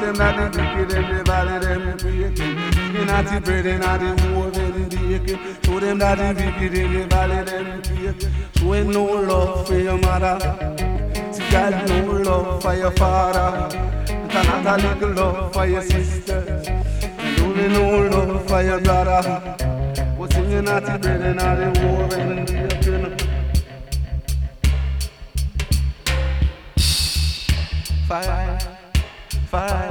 them that the wicked in the valley them breaking. You not the bread and not the war them baking. Show them that the wicked in the valley them breaking. Showing no love for your mother. See God no love for your father. And not a little love for your sister. And only no love for your brother. But singing not the bread and not the war and